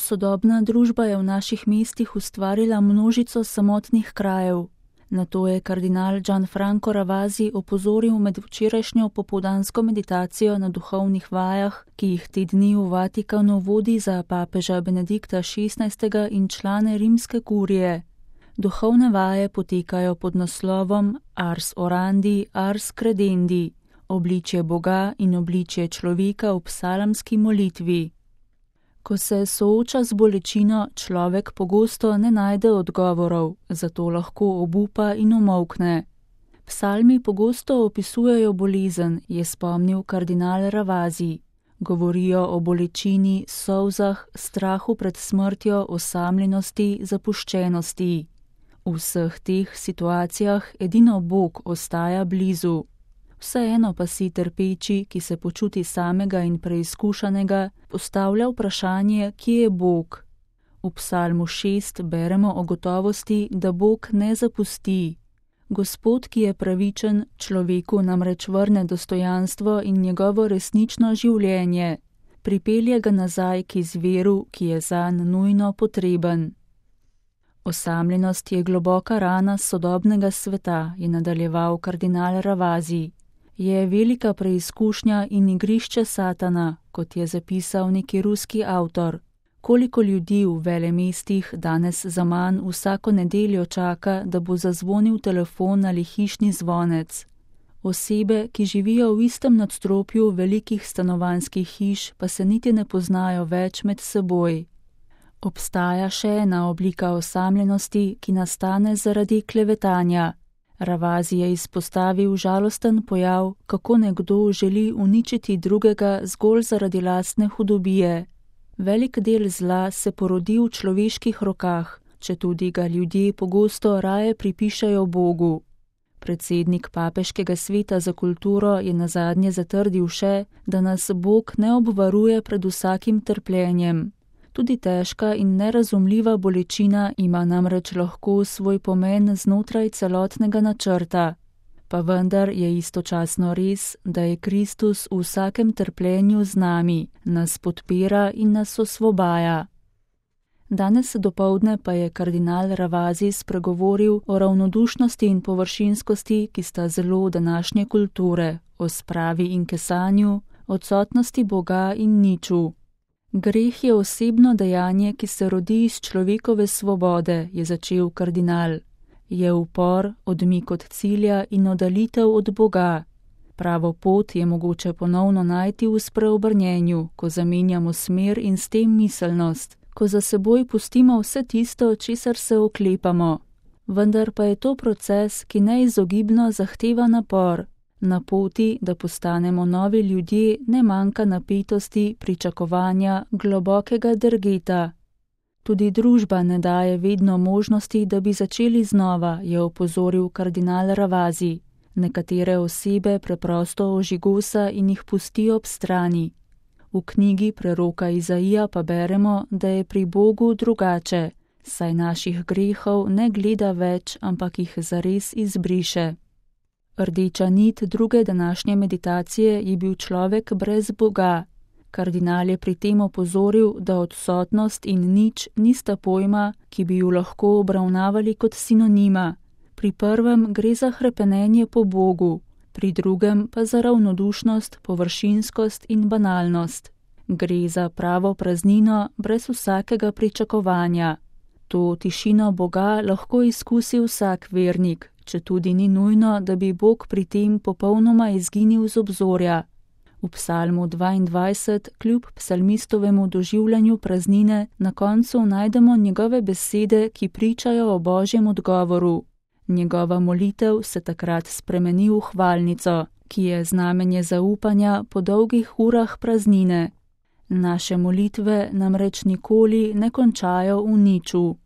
Sodobna družba je v naših mestih ustvarila množico samotnih krajev. Na to je kardinal Gianfranco Ravasi opozoril med včerajšnjo popoldansko meditacijo na duhovnih vajah, ki jih te dni v Vatikanu vodi za papeža Benedikta XVI. In člane rimske kurije. Duhovne vaje potekajo pod naslovom Ars orandi, ars credendi, obličje Boga in obličje človeka v psalamski molitvi. Ko se sooča z bolečino, človek pogosto ne najde odgovorov, zato lahko obupa in umolkne. Psalmi pogosto opisujejo bolezen, je spomnil kardinal Ravasi. Govorijo o bolečini, solzah, strahu pred smrtjo, osamljenosti, zapuščenosti. V vseh teh situacijah edino Bog ostaja blizu. Vseeno pa si trpeči, ki se počuti samega in preizkušanega, postavlja vprašanje, kje je Bog. V psalmu 6 beremo o gotovosti, da Bog ne zapusti. Gospod, ki je pravičen, človeku namreč vrne dostojanstvo in njegovo resnično življenje. Pripelje ga nazaj k izviru, ki je zanj nujno potreben. Osamljenost je globoka rana sodobnega sveta, je nadaljeval kardinal Ravasi. Je velika preizkušnja in igrišče Satana, kot je zapisal neki ruski avtor. Koliko ljudi v velemestih danes zaman vsako nedeljo čaka, da bo zazvonil telefon ali hišni zvonec. Osebe, ki živijo v istem nadstropju velikih stanovanjskih hiš, pa se niti ne poznajo več med seboj. Obstaja še ena oblika osamljenosti, ki nastane zaradi klevetanja. Ravasi je izpostavil žalosten pojav, kako nekdo želi uničiti drugega zgolj zaradi lastne hudobije. Velik del zla se porodi v človeških rokah, četudi ga ljudje pogosto raje pripišajo Bogu. Predsednik Papeškega sveta za kulturo je nazadnje zatrdil še, da nas Bog ne obvaruje pred vsakim trpljenjem. Tudi težka in nerazumljiva bolečina ima namreč lahko svoj pomen znotraj celotnega načrta. Pa vendar je istočasno res, da je Kristus v vsakem trpljenju z nami, nas podpira in nas osvobaja. Danes dopoldne pa je kardinal Ravasi spregovoril o ravnodušnosti in površinskosti, ki sta zelo današnje kulture, o spravi in kesanju, odsotnosti Boga in niču. Greh je osebno dejanje, ki se rodi iz človekove svobode, je začel kardinal. Je upor, odmik od cilja in oddalitev od Boga. Pravo pot je mogoče ponovno najti v spreobrnjenju, ko zamenjamo smer in s tem miselnost, ko za seboj pustimo vse tisto, česar se oklepamo. Vendar pa je to proces, ki neizogibno zahteva napor. Na poti, da postanemo novi ljudje, ne manjka napetosti, pričakovanja, globokega drgeta. Tudi družba ne daje vedno možnosti, da bi začeli znova, je opozoril kardinal Ravasi. Nekatere osebe preprosto ožigosa in jih pusti ob strani. V knjigi preroka Izaija pa beremo, da je pri Bogu drugače, saj naših grehov ne gleda več, ampak jih zares izbriše. Rdeča nit druge današnje meditacije je bil človek brez Boga. Kardinal je pri tem opozoril, da odsotnost in nič nista pojma, ki bi ju lahko obravnavali kot sinonima. Pri prvem gre za hrepenenje po Bogu, pri drugem pa za ravnodušnost, površinskost in banalnost. Gre za pravo praznino brez vsakega pričakovanja. To tišino Boga lahko izkusi vsak vernik, četudi ni nujno, da bi Bog pri tem popolnoma izginil z obzorja. V psalmu 22, kljub psalmistovemu doživljanju praznine, na koncu najdemo njegove besede, ki pričajo o Božjem odgovoru. Njegova molitev se takrat spremeni v hvalnico, ki je znamenje zaupanja po dolgih urah praznine. Naše molitve namreč nikoli ne končajo v niču.